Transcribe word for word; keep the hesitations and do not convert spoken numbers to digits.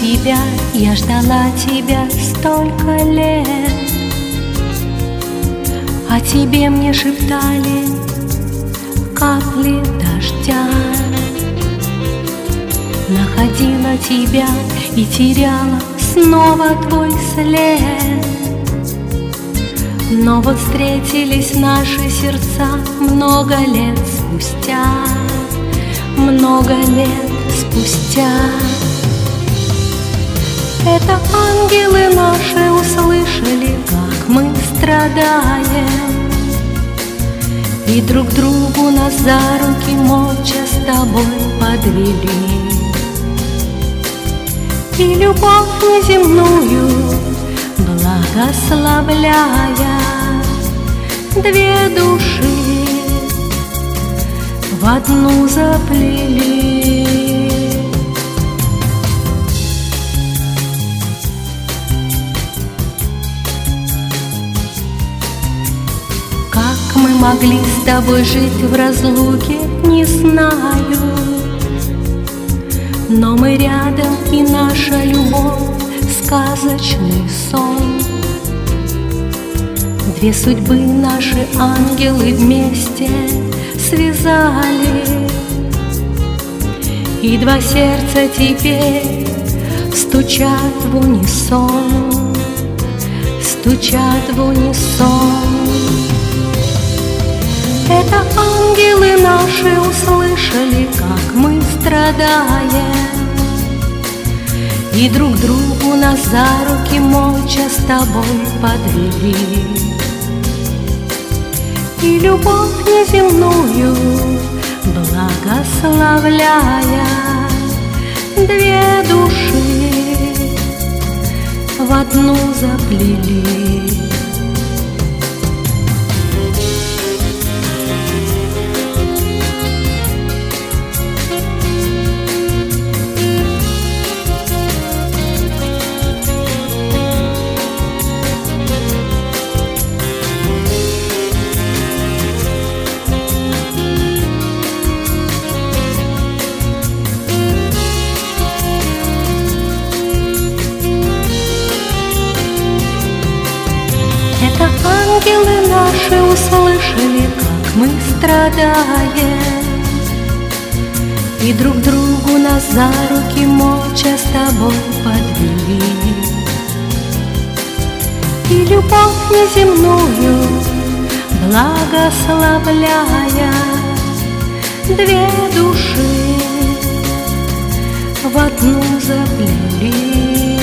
тебя, я ждала тебя столько лет. О тебе мне шептали капли дождя. Находила тебя и теряла снова твой след. Но вот встретились наши сердца много лет спустя, много лет спустя. Это ангелы наши услышали, как мы страдаем, и друг другу нас за руки молча с тобой подвели. И любовь неземную благословляя, две души в одну заплели. Как мы могли с тобой жить в разлуке, не знаю. Но мы рядом, и наша любовь — сказочный сон. Две судьбы наши ангелы вместе связали, и два сердца теперь стучат в унисон, стучат в унисон. Это ангелы наши услышали, как мы страдаем, и друг другу нас за руки молча с тобой подвели. И любовь неземную благословляя, две души в одну заплели. Это ангелы наши услышали, как мы страдаем, и друг другу нас за руки молча с тобой подвели. И любовь неземную благословляя, две души в одну заплели.